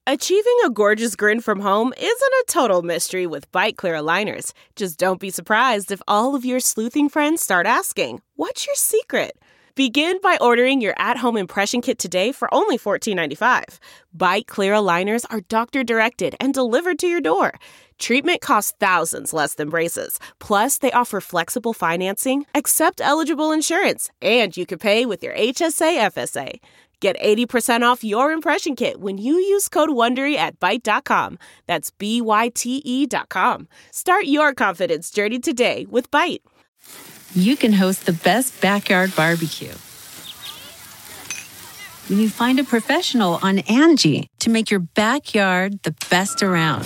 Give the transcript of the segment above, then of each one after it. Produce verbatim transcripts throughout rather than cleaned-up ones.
Achieving a gorgeous grin from home isn't a total mystery with Byte Clear aligners. Just don't be surprised if all of your sleuthing friends start asking, "What's your secret?" Begin by ordering your at-home impression kit today for only fourteen ninety-five. Byte Clear aligners are doctor-directed and delivered to your door. Treatment costs thousands less than braces. Plus, they offer flexible financing, accept eligible insurance, and you can pay with your H S A F S A. Get eighty percent off your impression kit when you use code WONDERY at byte dot com. That's B Y T E dot com. Start your confidence journey today with Byte. You can host the best backyard barbecue when you find a professional on Angie to make your backyard the best around.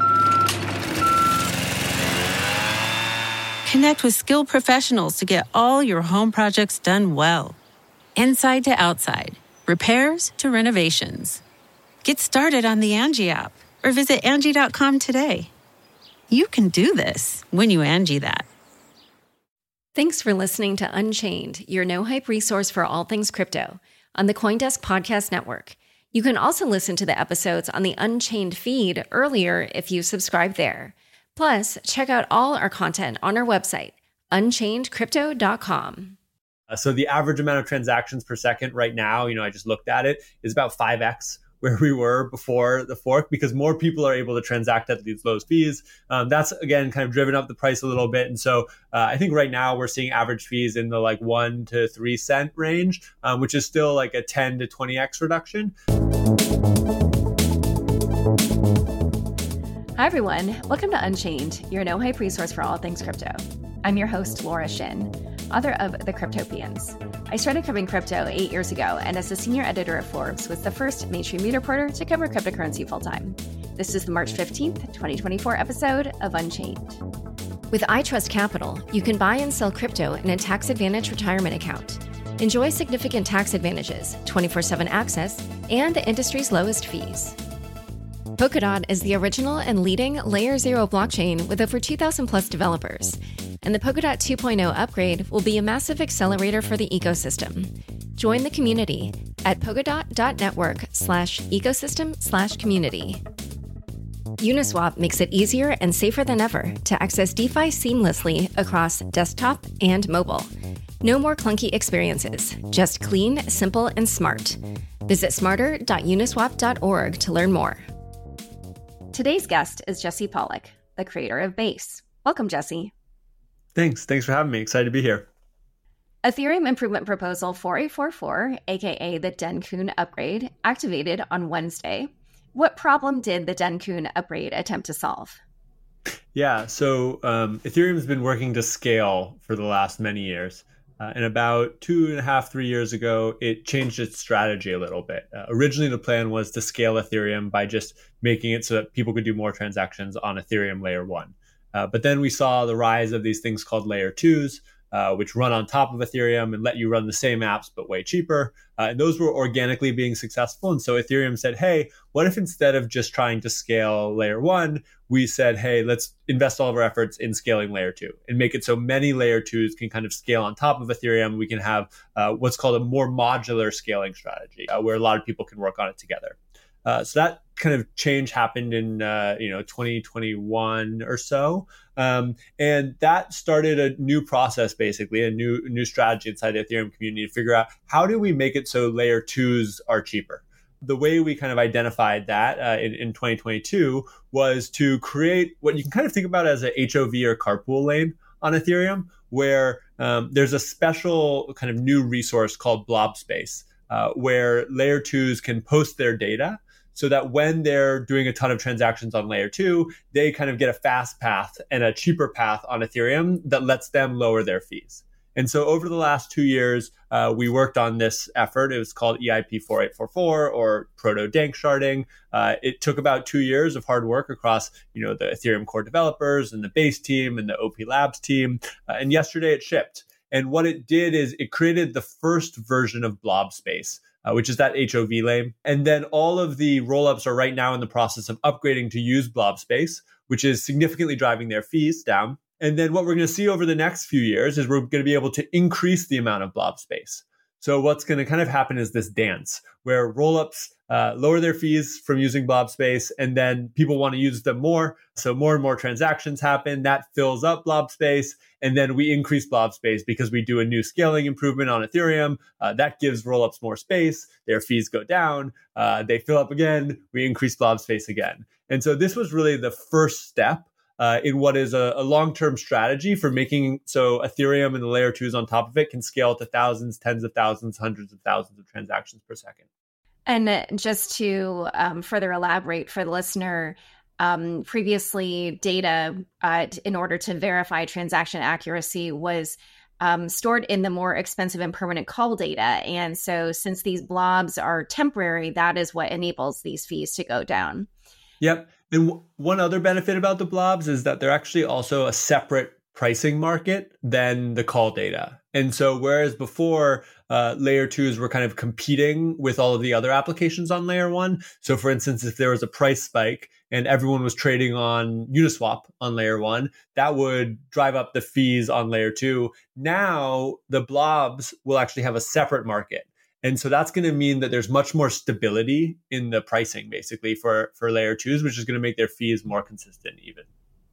Connect with skilled professionals to get all your home projects done well. Inside to outside. Repairs to renovations. Get started on the Angie app or visit Angie dot com today. You can do this when you Angie that. Thanks for listening to Unchained, your no-hype resource for all things crypto on the CoinDesk Podcast Network. You can also listen to the episodes on the Unchained feed earlier if you subscribe there. Plus, check out all our content on our website, unchained crypto dot com. Uh, so the average amount of transactions per second right now, you know, I just looked at it, is about five x where we were before the fork, because more people are able to transact at these low fees. Um, that's, again, kind of driven up the price a little bit. And so uh, I think right now we're seeing average fees in the like one to three cent range, um, which is still like a ten to twenty x reduction. Hi, everyone. Welcome to Unchained, your no-hype resource for all things crypto. I'm your host, Laura Shin, author of The Cryptopians. I started covering crypto eight years ago, and as a senior editor at Forbes, was the first mainstream media reporter to cover cryptocurrency full-time. This is the March fifteenth, twenty twenty-four episode of Unchained. With iTrust Capital, you can buy and sell crypto in a tax-advantaged retirement account. Enjoy significant tax advantages, twenty-four seven access, and the industry's lowest fees. Polkadot is the original and leading Layer zero blockchain with over two thousand plus developers. And the Polkadot two point oh upgrade will be a massive accelerator for the ecosystem. Join the community at polkadot.network slash ecosystem slash community. Uniswap makes it easier and safer than ever to access DeFi seamlessly across desktop and mobile. No more clunky experiences, just clean, simple, and smart. Visit smarter dot uniswap dot org to learn more. Today's guest is Jesse Pollock, the creator of Base. Welcome, Jesse. Thanks. Thanks for having me. Excited to be here. Ethereum Improvement Proposal four eight four four, aka the Dencun upgrade, activated on Wednesday. What problem did the Dencun upgrade attempt to solve? Yeah, so um, Ethereum's been working to scale for the last many years. Uh, and about two and a half, three years ago, it changed its strategy a little bit. Uh, originally, the plan was to scale Ethereum by just making it so that people could do more transactions on Ethereum layer one. Uh, but then we saw the rise of these things called layer twos, uh, which run on top of Ethereum and let you run the same apps, but way cheaper. Uh, and those were organically being successful. And so Ethereum said, hey, what if instead of just trying to scale layer one, we said, hey, let's invest all of our efforts in scaling layer two and make it so many layer twos can kind of scale on top of Ethereum. We can have uh, what's called a more modular scaling strategy, uh, where a lot of people can work on it together. Uh, so that kind of change happened in uh, you know twenty twenty-one or so, um, and that started a new process, basically a new new strategy inside the Ethereum community to figure out how do we make it so layer twos are cheaper. The way we kind of identified that uh, in, in twenty twenty-two was to create what you can kind of think about as a H O V or carpool lane on Ethereum, where um, there's a special kind of new resource called Blob Space, uh, where layer twos can post their data, so that when they're doing a ton of transactions on layer two, they kind of get a fast path and a cheaper path on Ethereum that lets them lower their fees. And so over the last two years, uh, we worked on this effort. It was called E I P four eight four four, or proto-dank sharding. Uh, it took about two years of hard work across, you know, the Ethereum core developers and the Base team and the O P Labs team. Uh, and yesterday it shipped. And what it did is it created the first version of Blob Space, Uh, which is that H O V lane. And then all of the rollups are right now in the process of upgrading to use Blob Space, which is significantly driving their fees down. And then what we're going to see over the next few years is we're going to be able to increase the amount of Blob Space. So what's going to kind of happen is this dance where rollups uh, lower their fees from using blob space, and then people want to use them more. So more and more transactions happen. That fills up blob space, and then we increase blob space because we do a new scaling improvement on Ethereum. Uh, that gives rollups more space. Their fees go down. Uh, they fill up again. We increase blob space again. And so this was really the first step Uh, in what is a, a long-term strategy for making so Ethereum and the layer twos on top of it can scale to thousands, tens of thousands, hundreds of thousands of transactions per second. And just to um, further elaborate for the listener, um, previously data uh, in order to verify transaction accuracy was um, stored in the more expensive and permanent call data. And so since these blobs are temporary, that is what enables these fees to go down. Yep. And w- one other benefit about the blobs is that they're actually also a separate pricing market than the call data. And so whereas before uh, layer twos were kind of competing with all of the other applications on layer one. So for instance, if there was a price spike and everyone was trading on Uniswap on layer one, that would drive up the fees on layer two. Now the blobs will actually have a separate market. And so that's going to mean that there's much more stability in the pricing, basically, for, for layer twos, which is going to make their fees more consistent even.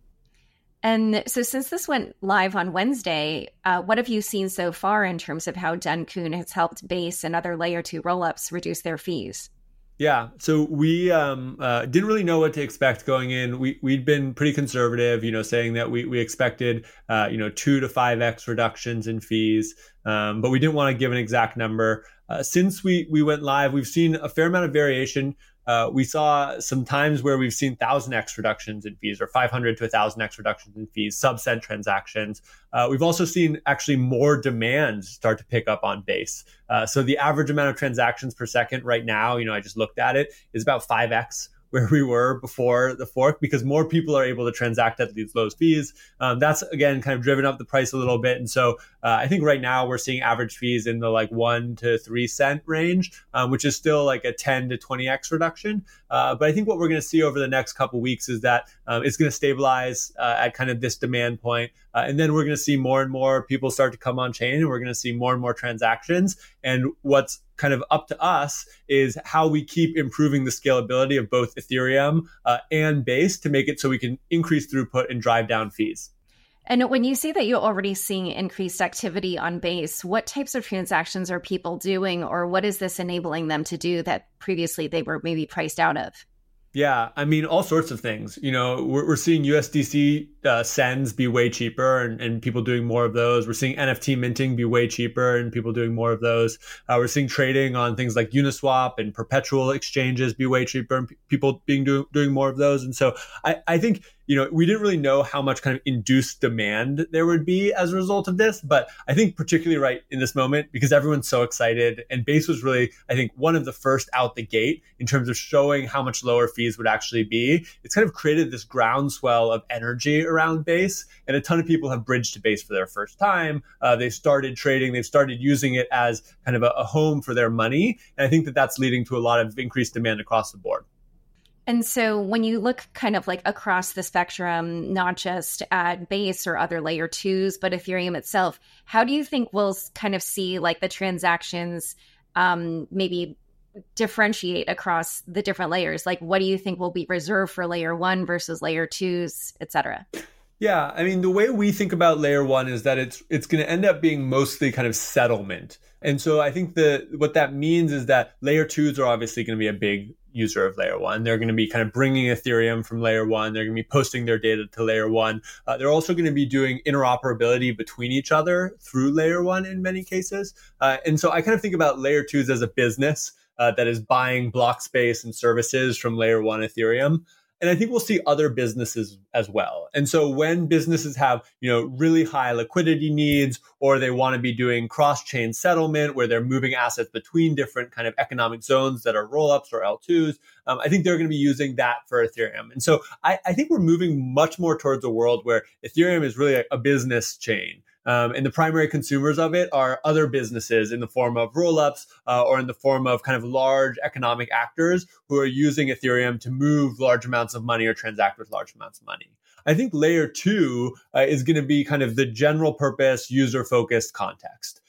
And so since this went live on Wednesday, uh, what have you seen so far in terms of how Dencun has helped Base and other layer two rollups reduce their fees? Yeah, so we um, uh, didn't really know what to expect going in. We, we'd been pretty conservative, you know, saying that we, we expected, uh, you know, two to five X reductions in fees, um, but we didn't want to give an exact number. Uh, since we, we went live, we've seen a fair amount of variation. Uh, we saw some times where we've seen one thousand X reductions in fees or five hundred to one thousand X reductions in fees, sub-cent transactions. Uh, we've also seen actually more demand start to pick up on Base. Uh, so the average amount of transactions per second right now, you know, I just looked at it, is about five X where we were before the fork because more people are able to transact at these low fees. Um, that's, again, kind of driven up the price a little bit. And so uh, I think right now we're seeing average fees in the like one to three cent range, um, which is still like a ten to twenty X reduction. Uh, but I think what we're going to see over the next couple of weeks is that um, it's going to stabilize uh, at kind of this demand point. Uh, and then we're going to see more and more people start to come on chain, and we're going to see more and more transactions. And what's kind of up to us is how we keep improving the scalability of both Ethereum uh, and Base to make it so we can increase throughput and drive down fees. And when you see that you're already seeing increased activity on Base, what types of transactions are people doing, or what is this enabling them to do that previously they were maybe priced out of? Yeah, I mean, all sorts of things. You know, we're, we're seeing U S D C uh, sends be way cheaper and, and people doing more of those. We're seeing N F T minting be way cheaper and people doing more of those. Uh, we're seeing trading on things like Uniswap and perpetual exchanges be way cheaper and p- people being do, doing more of those. And so I, I think, you know, we didn't really know how much kind of induced demand there would be as a result of this. But I think particularly right in this moment, because everyone's so excited, and Base was really, I think, one of the first out the gate in terms of showing how much lower fees would actually be. It's kind of created this groundswell of energy around Base, and a ton of people have bridged to Base for their first time. Uh, they've started trading. They've started using it as kind of a, a home for their money. And I think that that's leading to a lot of increased demand across the board. And so when you look kind of like across the spectrum, not just at Base or other layer twos, but Ethereum itself, how do you think we'll kind of see like the transactions um, maybe differentiate across the different layers? Like, what do you think will be reserved for layer one versus layer twos, et cetera? Yeah, I mean, the way we think about layer one is that it's it's going to end up being mostly kind of settlement. And so I think the what that means is that layer twos are obviously going to be a big user of layer one. They're going to be kind of bringing Ethereum from layer one. They're going to be posting their data to layer one. Uh, they're also going to be doing interoperability between each other through layer one in many cases. Uh, and so I kind of think about layer twos as a business uh, that is buying block space and services from layer one Ethereum. And I think we'll see other businesses as well. And so when businesses have, you know, really high liquidity needs, or they want to be doing cross-chain settlement where they're moving assets between different kind of economic zones that are rollups or L twos, um, I think they're going to be using that for Ethereum. And so I, I think we're moving much more towards a world where Ethereum is really a, a business chain. Um, and the primary consumers of it are other businesses in the form of rollups uh, or in the form of kind of large economic actors who are using Ethereum to move large amounts of money or transact with large amounts of money. I think layer two uh, is going to be kind of the general purpose, user focused context.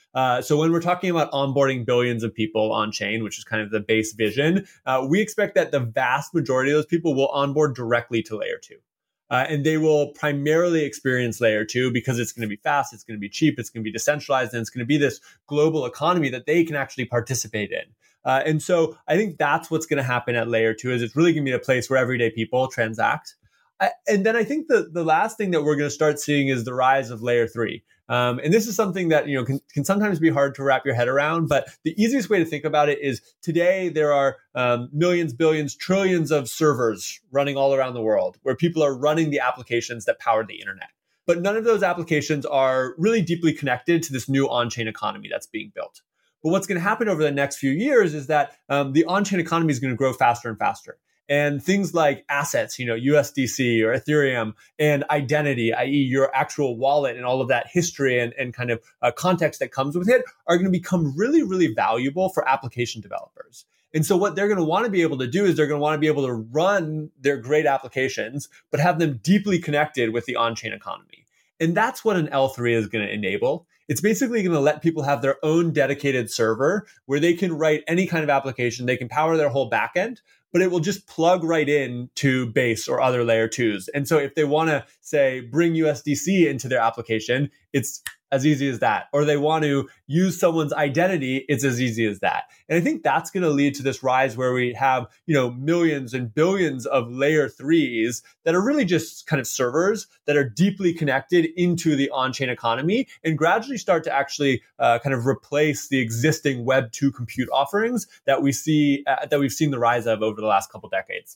Uh, so when we're talking about onboarding billions of people on chain, which is kind of the base vision, uh, we expect that the vast majority of those people will onboard directly to layer two. Uh, and they will primarily experience layer two because it's going to be fast, it's going to be cheap, it's going to be decentralized, and it's going to be this global economy that they can actually participate in. Uh, and so I think that's what's going to happen at layer two is it's really going to be a place where everyday people transact. I, and then I think the, the last thing that we're going to start seeing is the rise of layer three. Um, and this is something that, you know, can, can sometimes be hard to wrap your head around. But the easiest way to think about it is today there are um, millions, billions, trillions of servers running all around the world where people are running the applications that power the internet. But none of those applications are really deeply connected to this new on-chain economy that's being built. But what's going to happen over the next few years is that um, the on-chain economy is going to grow faster and faster. And things like assets, you know, U S D C or Ethereum, and identity, that is your actual wallet and all of that history and, and kind of uh, context that comes with it are going to become really, really valuable for application developers. And so what they're going to want to be able to do is they're going to want to be able to run their great applications, but have them deeply connected with the on-chain economy. And that's what an L three is going to enable. It's basically going to let people have their own dedicated server where they can write any kind of application. They can power their whole backend, but it will just plug right in to Base or other layer twos. And so if they want to, say, bring U S D C into their application, it's as easy as that. Or they want to use someone's identity, it's as easy as that. And I think that's going to lead to this rise where we have, you know, millions and billions of layer threes that are really just kind of servers that are deeply connected into the on-chain economy and gradually start to actually uh, kind of replace the existing Web two compute offerings that we see uh, that we've seen the rise of over the last couple decades.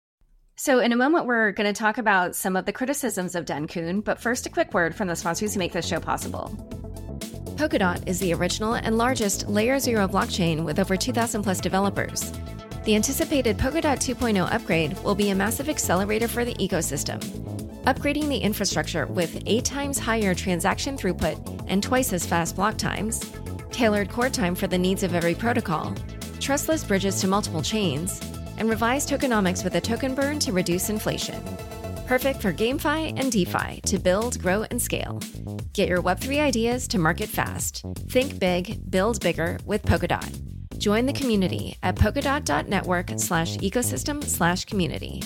So in a moment, we're going to talk about some of the criticisms of Dencun, but first a quick word from the sponsors who make this show possible. Polkadot is the original and largest Layer zero blockchain with over two thousand plus developers. The anticipated Polkadot two point oh upgrade will be a massive accelerator for the ecosystem, upgrading the infrastructure with eight times higher transaction throughput and twice as fast block times, tailored core time for the needs of every protocol, trustless bridges to multiple chains, and revised tokenomics with a token burn to reduce inflation. Perfect for GameFi and DeFi to build, grow, and scale. Get your Web three ideas to market fast. Think big, build bigger with Polkadot. Join the community at polkadot.network slash ecosystem slash community.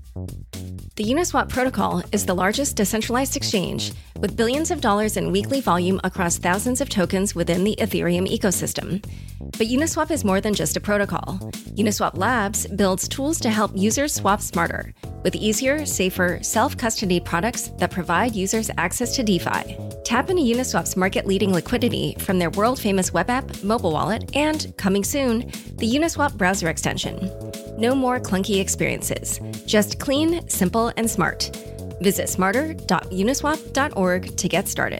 The Uniswap protocol is the largest decentralized exchange with billions of dollars in weekly volume across thousands of tokens within the Ethereum ecosystem. But Uniswap is more than just a protocol. Uniswap Labs builds tools to help users swap smarter with easier, safer, self-custody products that provide users access to DeFi. Tap into Uniswap's market-leading liquidity from their world-famous web app, mobile wallet, and, coming soon, the Uniswap browser extension. No more clunky experiences. Just clean, simple, and smart. Visit smarter dot uniswap dot org to get started.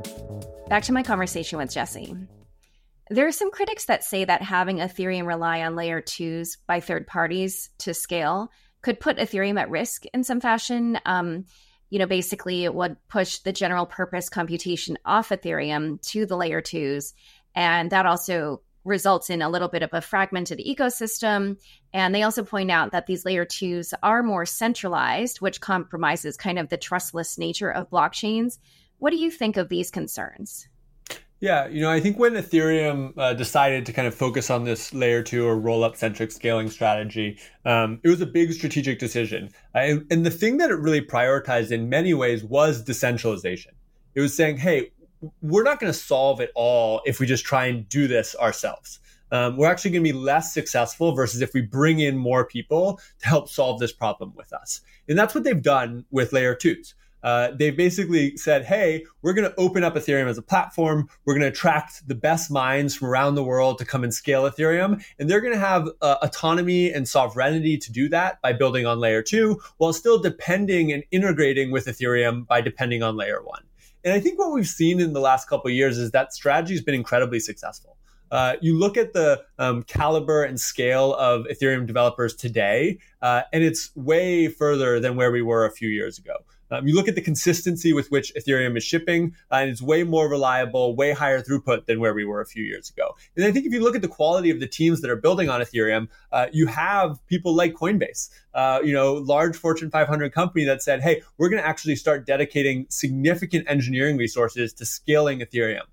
Back to my conversation with Jesse. There are some critics that say that having Ethereum rely on layer twos by third parties to scale could put Ethereum at risk in some fashion. Um, you know, basically it would push the general purpose computation off Ethereum to the layer twos. And that also results in a little bit of a fragmented ecosystem. And they also point out that these layer twos are more centralized, which compromises kind of the trustless nature of blockchains. What do you think of these concerns? Yeah, you know, I think when Ethereum uh, decided to kind of focus on this layer two or roll-up centric scaling strategy, um, it was a big strategic decision. Uh, and, and the thing that it really prioritized in many ways was decentralization. It was saying, hey, we're not going to solve it all if we just try and do this ourselves. Um, we're actually going to be less successful versus if we bring in more people to help solve this problem with us. And that's what they've done with layer twos. Uh, they basically said, hey, we're going to open up Ethereum as a platform. We're going to attract the best minds from around the world to come and scale Ethereum. And they're going to have uh, autonomy and sovereignty to do that by building on layer two, while still depending and integrating with Ethereum by depending on layer one. And I think what we've seen in the last couple of years is that strategy has been incredibly successful. Uh, you look at the um, caliber and scale of Ethereum developers today, uh, and it's way further than where we were a few years ago. Um, you look at the consistency with which Ethereum is shipping, uh, and it's way more reliable, way higher throughput than where we were a few years ago. And I think if you look at the quality of the teams that are building on Ethereum, uh, you have people like Coinbase, uh, you know, large Fortune five hundred company that said, hey, we're going to actually start dedicating significant engineering resources to scaling Ethereum.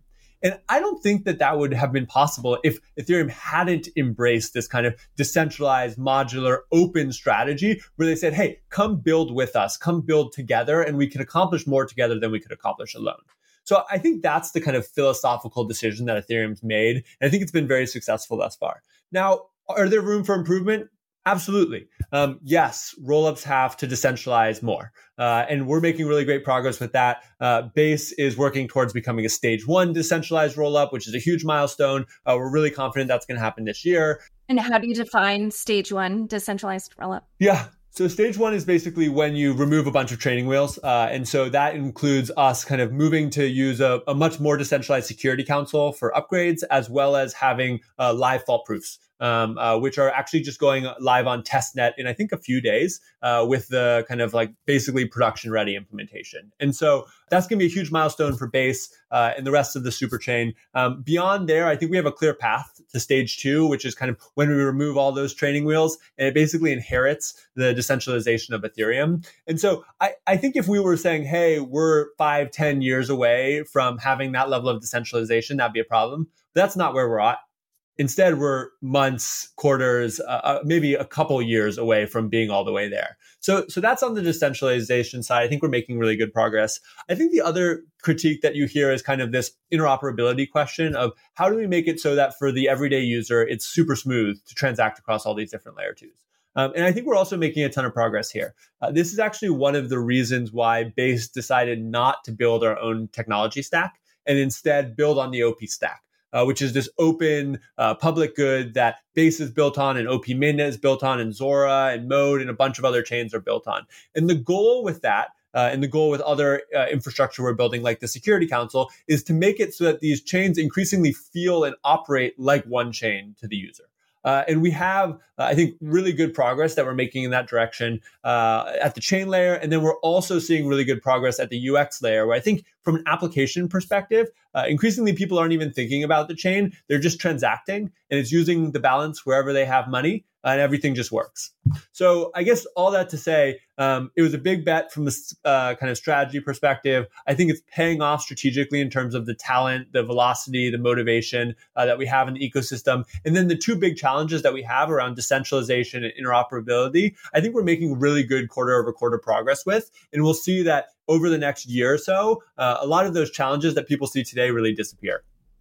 And I don't think that that would have been possible if Ethereum hadn't embraced this kind of decentralized, modular, open strategy where they said, hey, come build with us, come build together, and we can accomplish more together than we could accomplish alone. So I think that's the kind of philosophical decision that Ethereum's made. And I think it's been very successful thus far. Now, are there room for improvement? Absolutely. Um, yes, rollups have to decentralize more. Uh, and we're making really great progress with that. Uh, Base is working towards becoming a stage one decentralized rollup, which is a huge milestone. Uh, we're really confident that's going to happen this year. And how do you define stage one decentralized rollup? Yeah. So stage one is basically when you remove a bunch of training wheels. Uh, and so that includes us kind of moving to use a, a much more decentralized security council for upgrades, as well as having uh, live fault proofs. Um, uh, which are actually just going live on testnet in, I think, a few days uh, with the kind of like basically production ready implementation. And so that's going to be a huge milestone for Base uh, and the rest of the superchain. Um, beyond there, I think we have a clear path to stage two, which is kind of when we remove all those training wheels, and it basically inherits the decentralization of Ethereum. And so I, I think if we were saying, hey, we're five, ten years away from having that level of decentralization, that'd be a problem. That's not where we're at. Instead, we're months, quarters, uh, maybe a couple years away from being all the way there. So, so that's on the decentralization side. I think we're making really good progress. I think the other critique that you hear is kind of this interoperability question of how do we make it so that for the everyday user, it's super smooth to transact across all these different layer twos. Um, and I think we're also making a ton of progress here. Uh, this is actually one of the reasons why Base decided not to build our own technology stack and instead build on the O P stack. Uh, which is this open uh, public good that Base is built on and O P Mainnet is built on and Zora and Mode and a bunch of other chains are built on. And the goal with that uh, and the goal with other uh, infrastructure we're building like the Security Council is to make it so that these chains increasingly feel and operate like one chain to the user. Uh, and we have, uh, I think, really good progress that we're making in that direction uh, at the chain layer. And then we're also seeing really good progress at the U X layer, where I think from an application perspective, uh, increasingly people aren't even thinking about the chain. They're just transacting, and it's using the balance wherever they have money, and everything just works. So I guess all that to say, um, it was a big bet from the uh, kind of strategy perspective. I think it's paying off strategically in terms of the talent, the velocity, the motivation uh, that we have in the ecosystem. And then the two big challenges that we have around decentralization and interoperability, I think we're making really good quarter over quarter progress with. And we'll see that over the next year or so, uh, a lot of those challenges that people see today really disappear.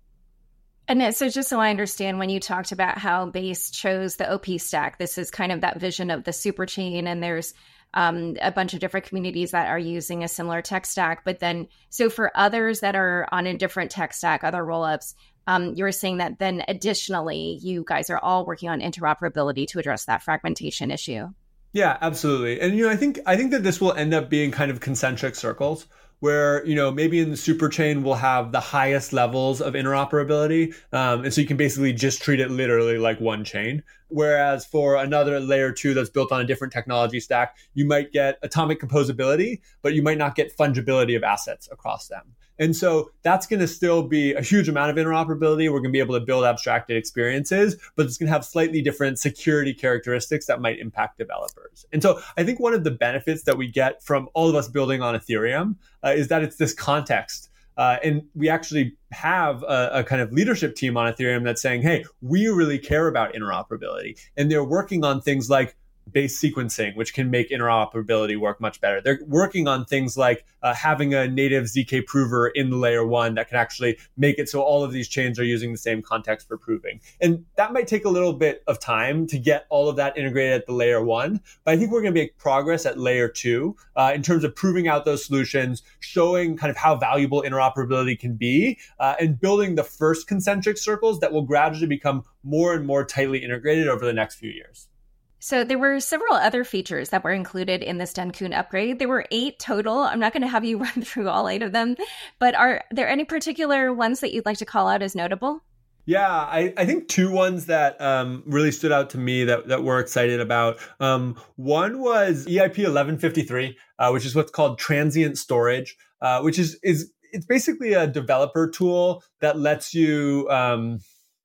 And so just so I understand, when you talked about how Base chose the O P stack, this is kind of that vision of the super chain, and there's um, a bunch of different communities that are using a similar tech stack. But then, so for others that are on a different tech stack, other rollups, um, you were saying that then additionally, you guys are all working on interoperability to address that fragmentation issue. Yeah, absolutely. And, you know, I think I think that this will end up being kind of concentric circles where, you know, maybe in the super chain we'll have the highest levels of interoperability. Um, and so you can basically just treat it literally like one chain. Whereas for another layer two that's built on a different technology stack, you might get atomic composability, but you might not get fungibility of assets across them. And so that's going to still be a huge amount of interoperability. We're going to be able to build abstracted experiences, but it's going to have slightly different security characteristics that might impact developers. And so I think one of the benefits that we get from all of us building on Ethereum uh, is that it's this context. Uh, and we actually have a, a kind of leadership team on Ethereum that's saying, hey, we really care about interoperability. And they're working on things like Base sequencing, which can make interoperability work much better. They're working on things like uh, having a native Z K prover in the layer one that can actually make it so all of these chains are using the same context for proving. And that might take a little bit of time to get all of that integrated at the layer one. But I think we're going to make progress at layer two uh, in terms of proving out those solutions, showing kind of how valuable interoperability can be, uh, and building the first concentric circles that will gradually become more and more tightly integrated over the next few years. So there were several other features that were included in this Dencun upgrade. There were eight total. I'm not going to have you run through all eight of them, but are there any particular ones that you'd like to call out as notable? Yeah, I, I think two ones that um, really stood out to me that, that we're excited about. Um, one was E I P eleven fifty-three, uh, which is what's called transient storage, uh, which is is it's basically a developer tool that lets you um,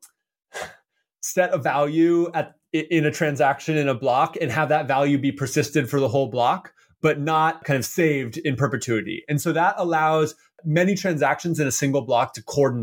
set a value at in a transaction in a block and have that value be persisted for the whole block, but not kind of saved in perpetuity. And so that allows many transactions in a single block to coordinate.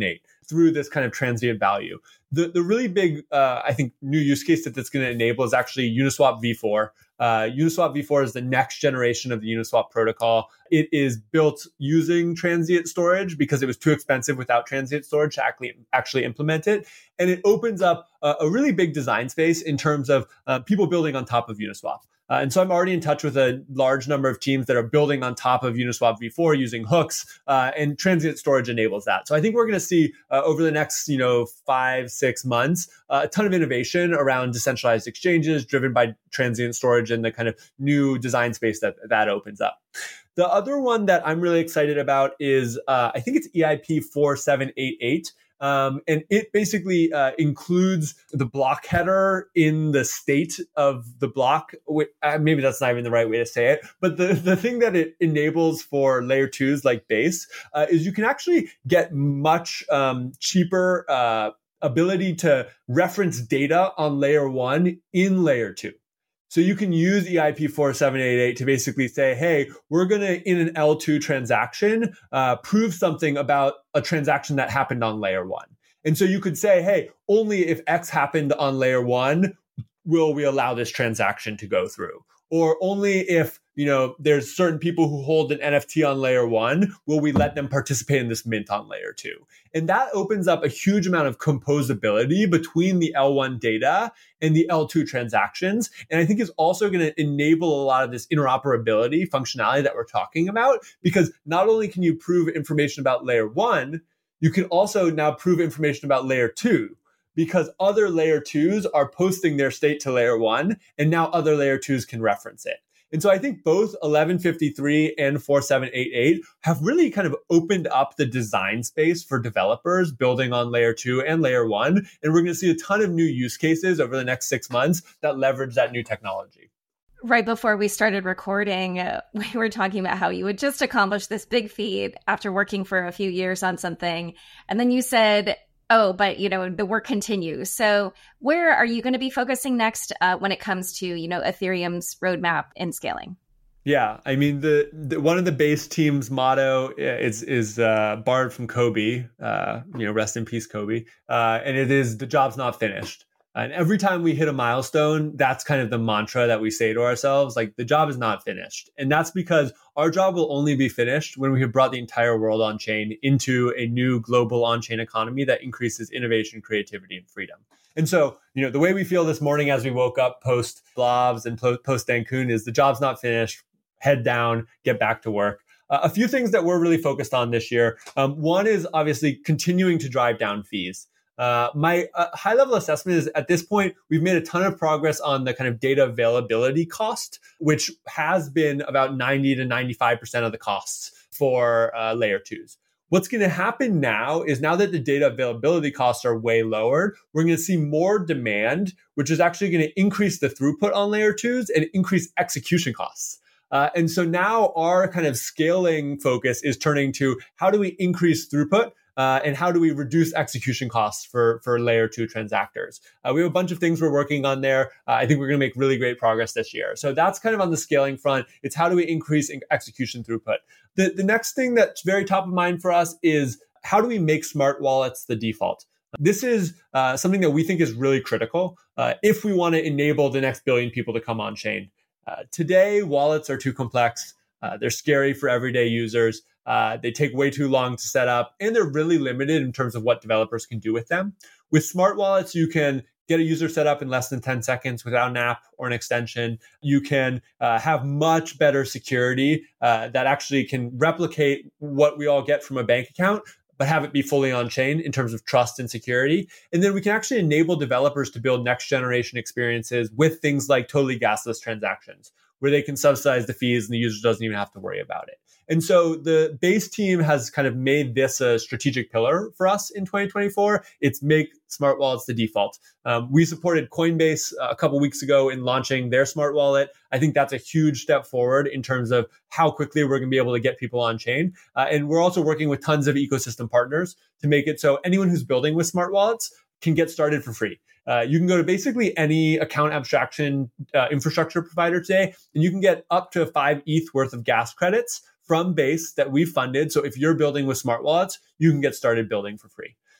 through this kind of transient value. The the really big, uh, I think, new use case that that's going to enable is actually Uniswap v four. Uh, Uniswap v four is the next generation of the Uniswap protocol. It is built using transient storage because it was too expensive without transient storage to actually, actually implement it. And it opens up a, a really big design space in terms of uh, people building on top of Uniswap. Uh, and so I'm already in touch with a large number of teams that are building on top of Uniswap v four using hooks, uh, and transient storage enables that. So I think we're going to see uh, over the next, you know, five, six months, uh, a ton of innovation around decentralized exchanges driven by transient storage and the kind of new design space that that opens up. The other one that I'm really excited about is, uh, I think it's E I P four seven eight eight. Um, and it basically uh, includes the block header in the state of the block. Uh, maybe that's not even the right way to say it. But the, the thing that it enables for layer twos like Base uh, is you can actually get much um, cheaper uh, ability to reference data on layer one in layer two. So you can use E I P four seven eight eight to basically say, hey, we're going to, in an L two transaction, uh, prove something about a transaction that happened on layer one. And so you could say, hey, only if X happened on layer one will we allow this transaction to go through. Or only if, you know, there's certain people who hold an N F T on layer one, will we let them participate in this mint on layer two? And that opens up a huge amount of composability between the L one data and the L two transactions. And I think is also going to enable a lot of this interoperability functionality that we're talking about, because not only can you prove information about layer one, you can also now prove information about layer two, because other layer twos are posting their state to layer one, and now other layer twos can reference it. And so I think both eleven fifty-three and four seven eight eight have really kind of opened up the design space for developers building on layer two and layer one. And we're going to see a ton of new use cases over the next six months that leverage that new technology. Right before we started recording, uh, we were talking about how you would just accomplish this big feat after working for a few years on something. And then you said, oh, but, you know, the work continues. So where are you going to be focusing next uh, when it comes to, you know, Ethereum's roadmap and scaling? Yeah, I mean, the, the one of the Base team's motto is is uh, borrowed from Kobe. Uh, you know, rest in peace, Kobe. Uh, and it is, the job's not finished. And every time we hit a milestone, that's kind of the mantra that we say to ourselves, like, the job is not finished. And that's because our job will only be finished when we have brought the entire world on chain into a new global on-chain economy that increases innovation, creativity, and freedom. And so, you know, the way we feel this morning as we woke up post Blobs and post Dankun is the job's not finished. Head down, get back to work. Uh, a few things that we're really focused on this year. Um, one is obviously continuing to drive down fees. Uh, my uh, high level assessment is at this point, we've made a ton of progress on the kind of data availability cost, which has been about ninety to ninety-five percent of the costs for uh, layer twos. What's going to happen now is, now that the data availability costs are way lowered, we're going to see more demand, which is actually going to increase the throughput on layer twos and increase execution costs. Uh, and so now our kind of scaling focus is turning to how do we increase throughput uh, and how do we reduce execution costs for, for layer two transactors. Uh, we have a bunch of things we're working on there. Uh, I think we're going to make really great progress this year. So that's kind of on the scaling front. It's how do we increase execution throughput. The, the next thing that's very top of mind for us is how do we make smart wallets the default? This is uh, something that we think is really critical uh, if we want to enable the next billion people to come on chain. Uh, today, wallets are too complex. Uh, they're scary for everyday users. Uh, they take way too long to set up, and they're really limited in terms of what developers can do with them. With smart wallets, you can get a user set up in less than ten seconds without an app or an extension. You can uh, have much better security uh, that actually can replicate what we all get from a bank account, but have it be fully on chain in terms of trust and security. And then we can actually enable developers to build next generation experiences with things like totally gasless transactions, where they can subsidize the fees and the user doesn't even have to worry about it. And so the Base team has kind of made this a strategic pillar for us in twenty twenty-four. It's make smart wallets the default. Um, we supported Coinbase uh, a couple weeks ago in launching their smart wallet. I think that's a huge step forward in terms of how quickly we're going to be able to get people on chain. Uh, and we're also working with tons of ecosystem partners to make it so anyone who's building with smart wallets can get started for free. Uh, you can go to basically any account abstraction uh, infrastructure provider today, and you can get up to five E T H worth of gas credits from Base that we funded. So if you're building with smart wallets, you can get started building for free.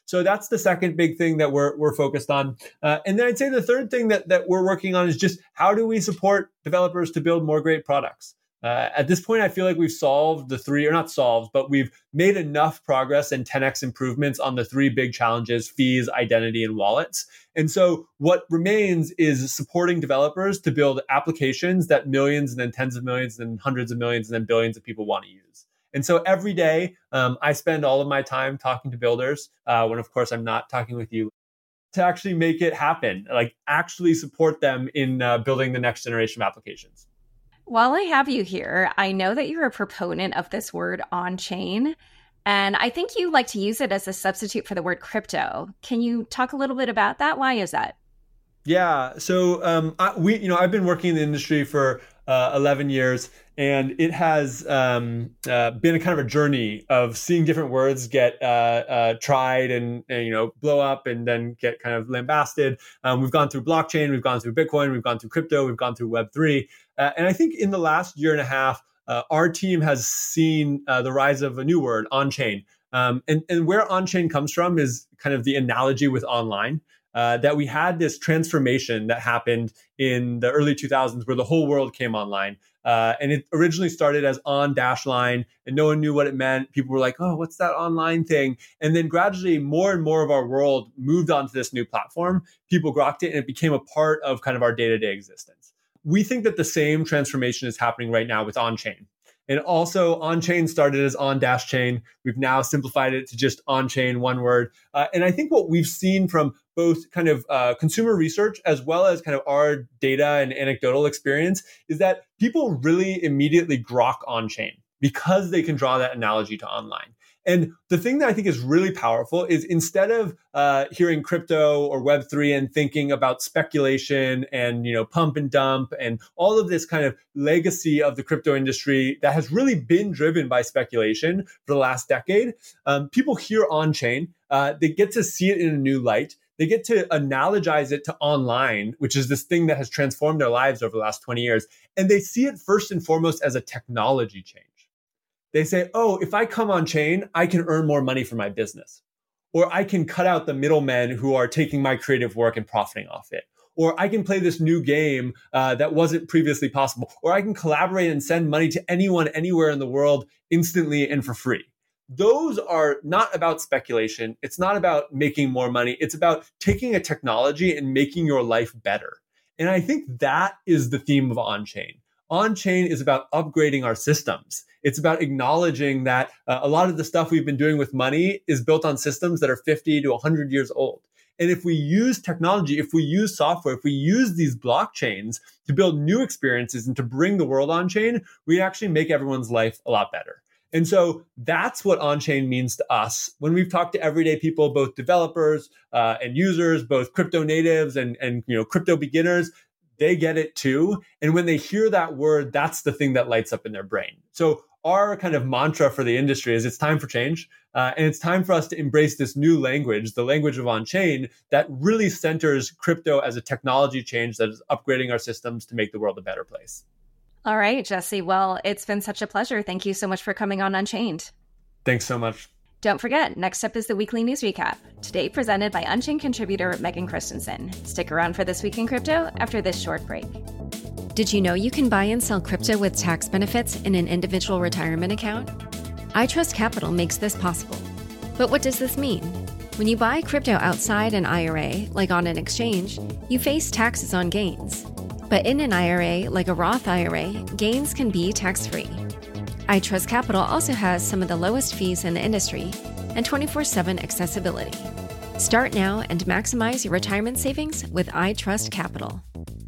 So that's the second big thing that we're we're focused on. Uh, and then I'd say the third thing that that we're working on is just how do we support developers to build more great products? Uh, at this point, I feel like we've solved the three, or not solved, but we've made enough progress and ten x improvements on the three big challenges: fees, identity, and wallets. And so what remains is supporting developers to build applications that millions and then tens of millions and then hundreds of millions and then billions of people want to use. And so every day, um, I spend all of my time talking to builders, uh, when of course I'm not talking with you, to actually make it happen, like actually support them in uh, building the next generation of applications. While I have you here, I know that you're a proponent of this word on-chain, and I think you like to use it as a substitute for the word crypto. Can you talk a little bit about that? Why is that? Yeah, so um, I, we, you know, I've been working in the industry for uh, eleven years, and it has um, uh, been a kind of a journey of seeing different words get uh, uh, tried and, and you know blow up and then get kind of lambasted. Um, we've gone through blockchain, we've gone through Bitcoin, we've gone through crypto, we've gone through Web three. Uh, and I think in the last year and a half, uh, our team has seen uh, the rise of a new word, on-chain. Um, and, and where on-chain comes from is kind of the analogy with online, uh, that we had this transformation that happened in the early two thousands where the whole world came online. Uh, and it originally started as on dash line, and no one knew what it meant. People were like, oh, what's that online thing? And then gradually more and more of our world moved onto this new platform. People grokked it, and it became a part of kind of our day-to-day existence. We think that the same transformation is happening right now with on-chain. And also on-chain started as on-chain. We've now simplified it to just on-chain, one word. Uh, and I think what we've seen from both kind of uh, consumer research as well as kind of our data and anecdotal experience is that people really immediately grok on-chain because they can draw that analogy to online. And the thing that I think is really powerful is instead of uh, hearing crypto or Web three and thinking about speculation and, you know, pump and dump and all of this kind of legacy of the crypto industry that has really been driven by speculation for the last decade, um, people hear on-chain, uh, they get to see it in a new light. They get to analogize it to online, which is this thing that has transformed their lives over the last twenty years. And they see it first and foremost as a technology change. They say, oh, if I come on chain, I can earn more money for my business. Or I can cut out the middlemen who are taking my creative work and profiting off it. Or I can play this new game uh, that wasn't previously possible. Or I can collaborate and send money to anyone, anywhere in the world instantly and for free. Those are not about speculation. It's not about making more money. It's about taking a technology and making your life better. And I think that is the theme of on-chain. On-chain is about upgrading our systems. It's about acknowledging that uh, a lot of the stuff we've been doing with money is built on systems that are fifty to one hundred years old. And if we use technology, if we use software, if we use these blockchains to build new experiences and to bring the world on-chain, we actually make everyone's life a lot better. And so that's what on-chain means to us. When we've talked to everyday people, both developers uh, and users, both crypto natives and, and you know crypto beginners, they get it too. And when they hear that word, that's the thing that lights up in their brain. So our kind of mantra for the industry is it's time for change. Uh, and it's time for us to embrace this new language, the language of on-chain, that really centers crypto as a technology change that is upgrading our systems to make the world a better place. All right, Jesse. Well, it's been such a pleasure. Thank you so much for coming on Unchained. Thanks so much. Don't forget, next up is the weekly news recap, today presented by Unchained contributor Megan Christensen. Stick around for This Week in Crypto after this short break. Did you know you can buy and sell crypto with tax benefits in an individual retirement account? iTrust Capital makes this possible. But what does this mean? When you buy crypto outside an I R A, like on an exchange, you face taxes on gains. But in an I R A, like a Roth I R A, gains can be tax-free. iTrust Capital also has some of the lowest fees in the industry and twenty-four seven accessibility. Start now and maximize your retirement savings with iTrust Capital.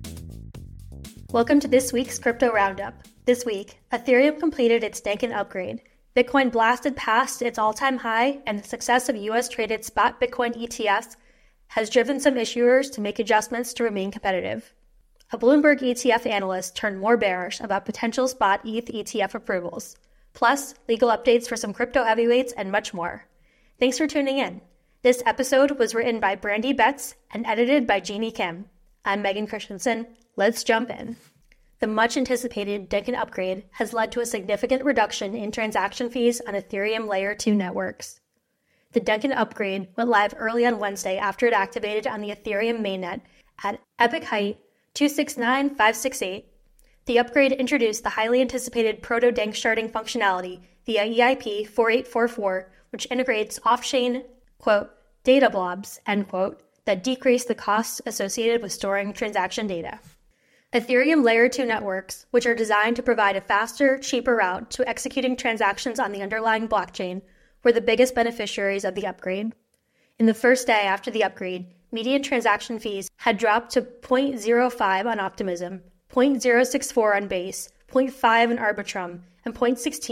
Welcome to this week's Crypto Roundup. This week, Ethereum completed its Dankin upgrade. Bitcoin blasted past its all-time high, and the success of U S-traded spot Bitcoin E T Fs has driven some issuers to make adjustments to remain competitive. A Bloomberg E T F analyst turned more bearish about potential spot E T H E T F approvals, plus legal updates for some crypto heavyweights and much more. Thanks for tuning in. This episode was written by Brandy Betts and edited by Jeannie Kim. I'm Megan Christensen. Let's jump in. The much-anticipated Dankin upgrade has led to a significant reduction in transaction fees on Ethereum Layer two networks. The Denkin upgrade went live early on Wednesday after it activated on the Ethereum mainnet at epoch height two six nine five six eight. The upgrade introduced the highly anticipated proto-danksharding functionality via E I P four eight four four, which integrates off-chain, quote, data blobs, end quote, that decrease the costs associated with storing transaction data. Ethereum Layer two networks, which are designed to provide a faster, cheaper route to executing transactions on the underlying blockchain, were the biggest beneficiaries of the upgrade. In the first day after the upgrade, median transaction fees had dropped to zero point zero five on Optimism, zero point zero six four on Base, zero point five on Arbitrum, and zero point one six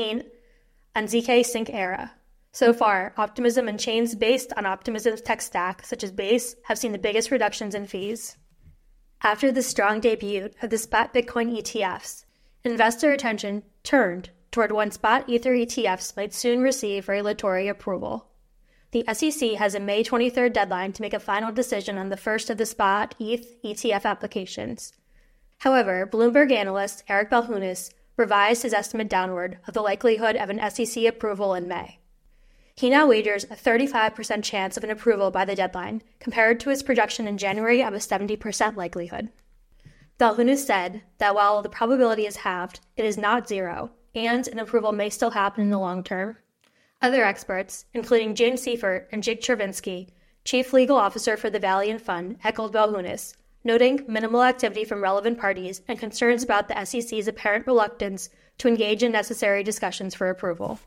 on Z K Sync Era. So far, Optimism and chains based on Optimism's tech stack, such as Base, have seen the biggest reductions in fees. After the strong debut of the spot Bitcoin E T Fs, investor attention turned toward when spot Ether E T Fs might soon receive regulatory approval. The S E C has a May twenty-third deadline to make a final decision on the first of the spot E T H E T F applications. However, Bloomberg analyst Eric Balchunas revised his estimate downward of the likelihood of an S E C approval in May. He now wagers a thirty-five percent chance of an approval by the deadline, compared to his projection in January of a seventy percent likelihood. Balchunas said that while the probability is halved, it is not zero, and an approval may still happen in the long term. Other experts, including James Seifert and Jake Chervinsky, chief legal officer for the Valiant Fund, echoed Balchunas, noting minimal activity from relevant parties and concerns about the S E C's apparent reluctance to engage in necessary discussions for approval.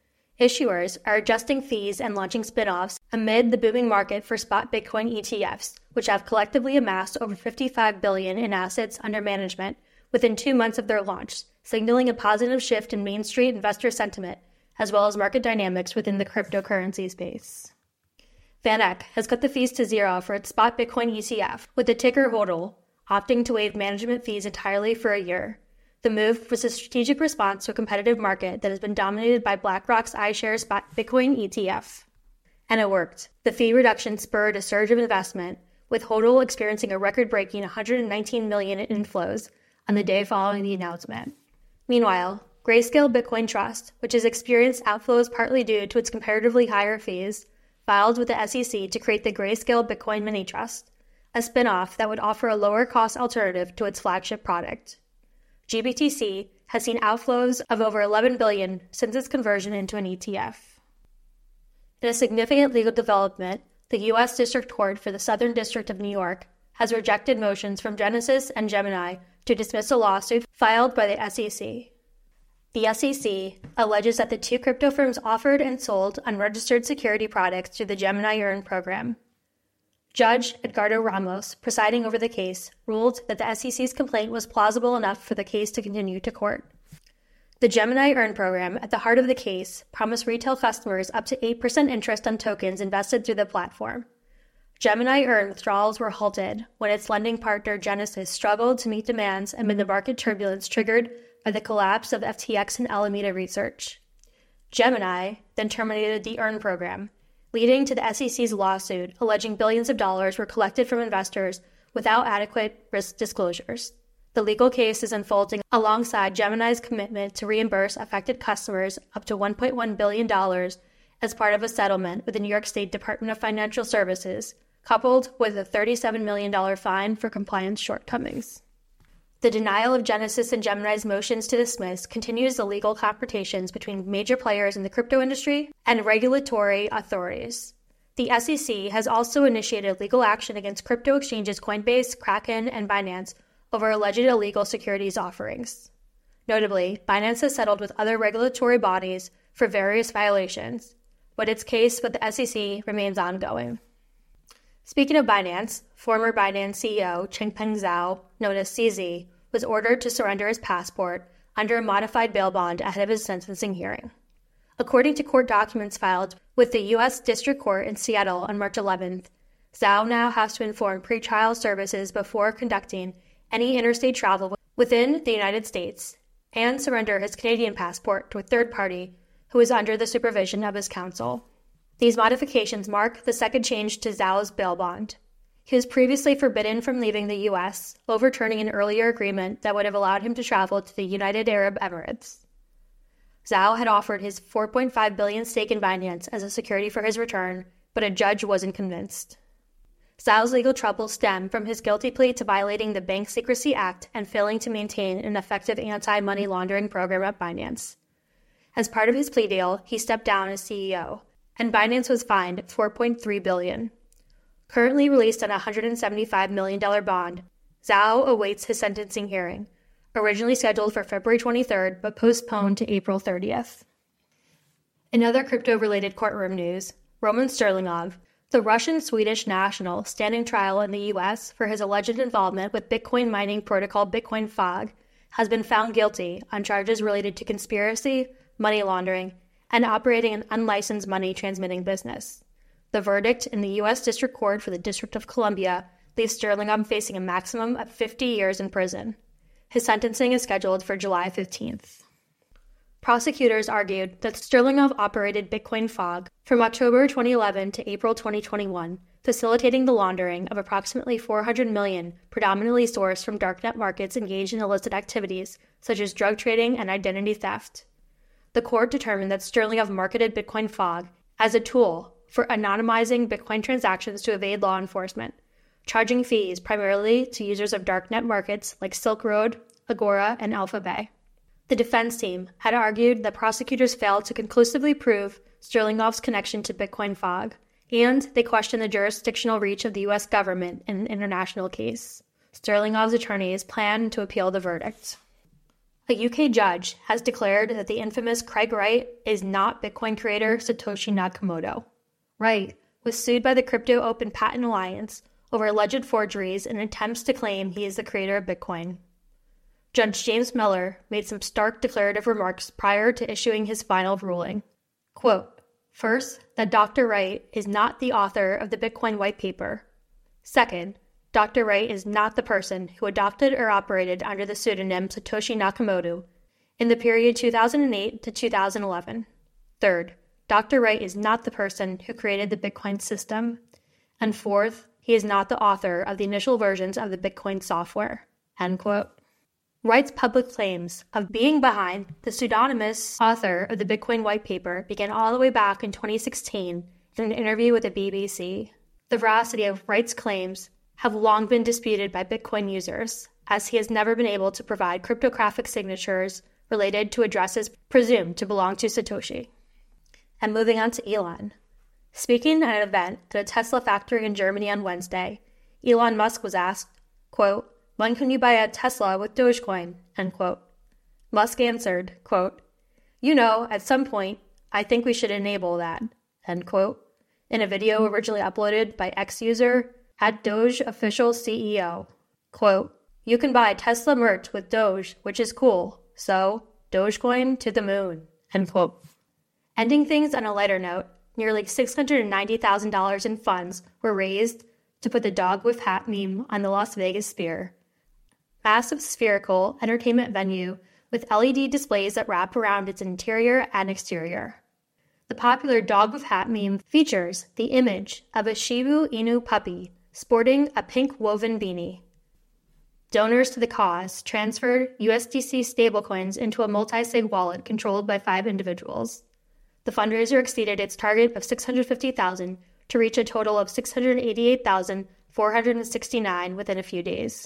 Issuers are adjusting fees and launching spin-offs amid the booming market for spot Bitcoin E T Fs, which have collectively amassed over fifty-five billion dollars in assets under management within two months of their launch, signaling a positive shift in Main Street investor sentiment, as well as market dynamics within the cryptocurrency space. Van Eck has cut the fees to zero for its spot Bitcoin E T F, with the ticker HODL opting to waive management fees entirely for a year. The move was a strategic response to a competitive market that has been dominated by BlackRock's iShares spot Bitcoin E T F. And it worked. The fee reduction spurred a surge of investment, with HODL experiencing a record-breaking one hundred nineteen million dollars in inflows on the day following the announcement. Meanwhile, Grayscale Bitcoin Trust, which has experienced outflows partly due to its comparatively higher fees, filed with the S E C to create the Grayscale Bitcoin Mini Trust, a spin-off that would offer a lower-cost alternative to its flagship product. G B T C has seen outflows of over eleven billion dollars since its conversion into an E T F. In a significant legal development, the U S District Court for the Southern District of New York has rejected motions from Genesis and Gemini to dismiss a lawsuit filed by the S E C. The S E C alleges that the two crypto firms offered and sold unregistered security products through the Gemini Earn program. Judge Edgardo Ramos, presiding over the case, ruled that the S E C's complaint was plausible enough for the case to continue to court. The Gemini Earn program, at the heart of the case, promised retail customers up to eight percent interest on tokens invested through the platform. Gemini Earn withdrawals were halted when its lending partner Genesis struggled to meet demands amid the market turbulence triggered by the collapse of F T X and Alameda Research. Gemini then terminated the Earn program, leading to the S E C's lawsuit alleging billions of dollars were collected from investors without adequate risk disclosures. The legal case is unfolding alongside Gemini's commitment to reimburse affected customers up to one point one billion dollars as part of a settlement with the New York State Department of Financial Services, coupled with a thirty-seven million dollars fine for compliance shortcomings. The denial of Genesis and Gemini's motions to dismiss continues the legal confrontations between major players in the crypto industry and regulatory authorities. The S E C has also initiated legal action against crypto exchanges Coinbase, Kraken, and Binance over alleged illegal securities offerings. Notably, Binance has settled with other regulatory bodies for various violations, but its case with the S E C remains ongoing. Speaking of Binance, former Binance C E O Changpeng Zhao, known as C Z, was ordered to surrender his passport under a modified bail bond ahead of his sentencing hearing. According to court documents filed with the U S District Court in Seattle on March eleventh, Zhao now has to inform pretrial services before conducting any interstate travel within the United States and surrender his Canadian passport to a third party who is under the supervision of his counsel. These modifications mark the second change to Zhao's bail bond. He was previously forbidden from leaving the U S, overturning an earlier agreement that would have allowed him to travel to the United Arab Emirates. Zhao had offered his four point five billion dollars stake in Binance as a security for his return, but a judge wasn't convinced. Zhao's legal troubles stem from his guilty plea to violating the Bank Secrecy Act and failing to maintain an effective anti-money laundering program at Binance. As part of his plea deal, he stepped down as C E O, and Binance was fined four point three billion dollars. Currently released on a one hundred seventy-five million dollars bond, Zhao awaits his sentencing hearing, originally scheduled for February twenty-third but postponed to April thirtieth. In other crypto-related courtroom news, Roman Sterlingov, the Russian-Swedish national standing trial in the U S for his alleged involvement with Bitcoin mining protocol Bitcoin Fog, has been found guilty on charges related to conspiracy, money laundering, and operating an unlicensed money transmitting business. The verdict in the U S District Court for the District of Columbia leaves Sterlingov facing a maximum of fifty years in prison. His sentencing is scheduled for July fifteenth. Prosecutors argued that Sterlingov operated Bitcoin Fog from October twenty eleven to April twenty twenty-one, facilitating the laundering of approximately four hundred million dollars predominantly sourced from darknet markets engaged in illicit activities such as drug trading and identity theft. The court determined that Sterlingov marketed Bitcoin Fog as a tool for anonymizing Bitcoin transactions to evade law enforcement, charging fees primarily to users of darknet markets like Silk Road, Agora, and Alphabay. The defense team had argued that prosecutors failed to conclusively prove Sterlingov's connection to Bitcoin Fog, and they questioned the jurisdictional reach of the U S government in an international case. Sterlingov's attorneys plan to appeal the verdict. A U K judge has declared that the infamous Craig Wright is not Bitcoin creator Satoshi Nakamoto. Wright was sued by the Crypto Open Patent Alliance over alleged forgeries and attempts to claim he is the creator of Bitcoin. Judge James Miller made some stark declarative remarks prior to issuing his final ruling. Quote, first, that Doctor Wright is not the author of the Bitcoin white paper. Second, Doctor Wright is not the person who adopted or operated under the pseudonym Satoshi Nakamoto in the period two thousand eight to two thousand eleven. Third, Doctor Wright is not the person who created the Bitcoin system. And fourth, he is not the author of the initial versions of the Bitcoin software. End quote. Wright's public claims of being behind the pseudonymous author of the Bitcoin white paper began all the way back in twenty sixteen in an interview with the B B C. The veracity of Wright's claims have long been disputed by Bitcoin users, as he has never been able to provide cryptographic signatures related to addresses presumed to belong to Satoshi. And moving on to Elon. Speaking at an event at a Tesla factory in Germany on Wednesday, Elon Musk was asked, quote, when can you buy a Tesla with Dogecoin? End quote. Musk answered, quote, you know, at some point, I think we should enable that, end quote, in a video originally uploaded by ex-user at Doge official C E O. Quote, you can buy Tesla merch with Doge, which is cool, so Dogecoin to the moon, end quote. Ending things on a lighter note, nearly six hundred ninety thousand dollars in funds were raised to put the dog with hat meme on the Las Vegas Sphere. Massive spherical entertainment venue with L E D displays that wrap around its interior and exterior. The popular dog with hat meme features the image of a Shiba Inu puppy sporting a pink woven beanie. Donors to the cause transferred U S D C stablecoins into a multi-sig wallet controlled by five individuals. The fundraiser exceeded its target of six hundred fifty thousand dollars to reach a total of six hundred eighty-eight thousand four hundred sixty-nine within a few days.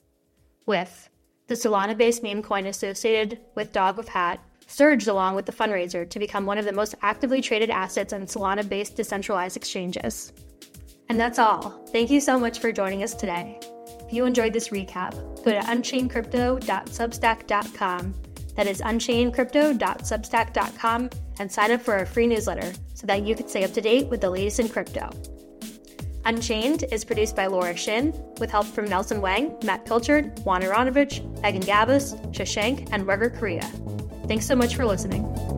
With the Solana-based meme coin associated with Dog with Hat surged along with the fundraiser to become one of the most actively traded assets on Solana-based decentralized exchanges. And that's all. Thank you so much for joining us today. If you enjoyed this recap, go to unchained crypto dot substack dot com. That is unchained crypto dot substack dot com and sign up for our free newsletter so that you can stay up to date with the latest in crypto. Unchained is produced by Laura Shin with help from Nelson Wang, Matt Pilchard, Juan Aronovich, Megan Gabus, Shashank, and Ruger Korea. Thanks so much for listening.